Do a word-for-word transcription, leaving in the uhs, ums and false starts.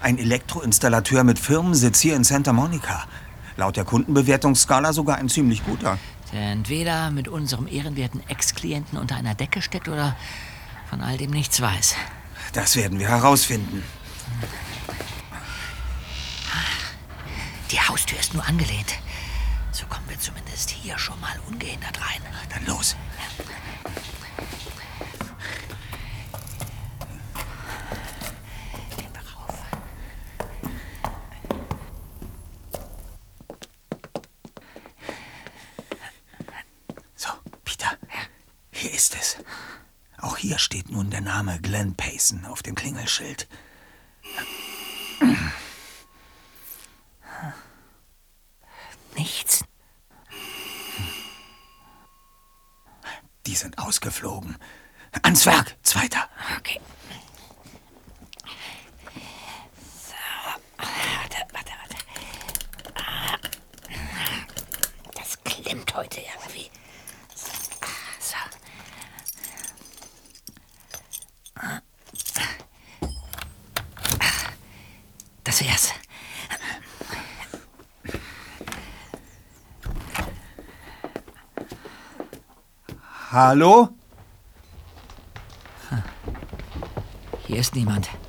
Ein Elektroinstallateur mit Firmensitz hier in Santa Monica. Laut der Kundenbewertungsskala sogar ein ziemlich guter. Der entweder mit unserem ehrenwerten Ex-Klienten unter einer Decke steckt oder von all dem nichts weiß. Das werden wir herausfinden. Die Haustür ist nur angelehnt. So kommen wir zumindest hier schon mal ungehindert rein. Dann los. Gehen wir rauf. So, Peter. Hier ist es. Auch hier steht nun der Name Glenn Payson auf dem Klingelschild. Nichts. Die sind ausgeflogen. Ans Werk, Zweiter. Okay. So, warte, warte, warte. Das klemmt heute irgendwie. So. Das wär's. Hallo? Hier ist niemand.